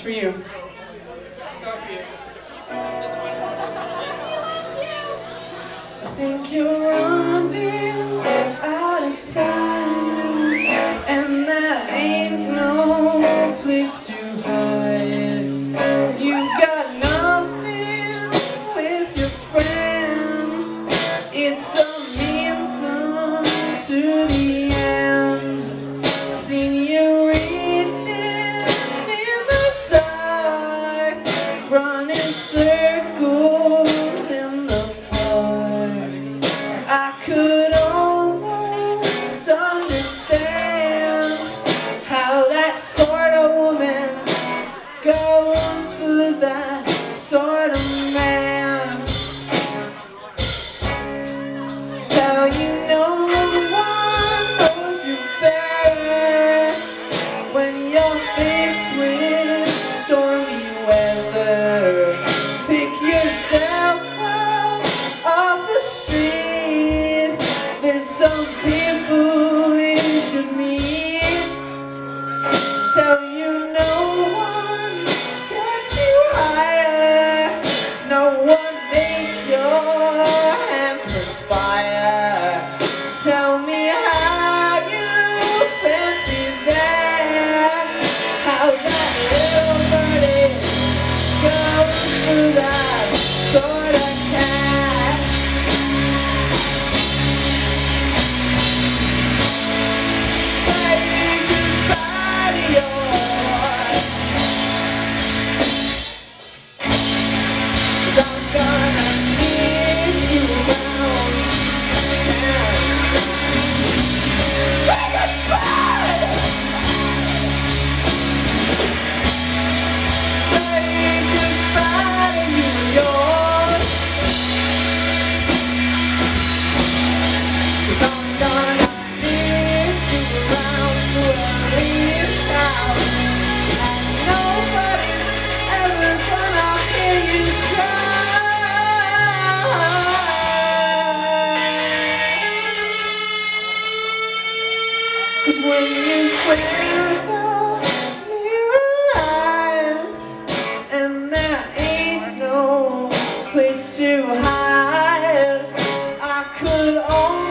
for you. I think you're running out of time, and there ain't no place to hide. You got nothing with your friends. It's a means to the end. Seen you reading in the dark, running circles in the park. I could almost understand how that sort of woman goes for that sort of man. Tell you no one knows you better when you're faced with stormy weather. Pick yourself up off the street. There's some people you should meet. Tell you no one gets you higher. No one makes your hands perspire. Tell me how you fancy that. How that little birdie goes through that sort of cat. Say goodbye to your life, 'cause I'm gonna need you around now. Say goodbye. Say goodbye to you and yours, 'cause I'm gonna need you around this house, and nobody's ever gonna hear you cry. 'Cause when you swear the mirror lies, and there ain't no place to hide, I could only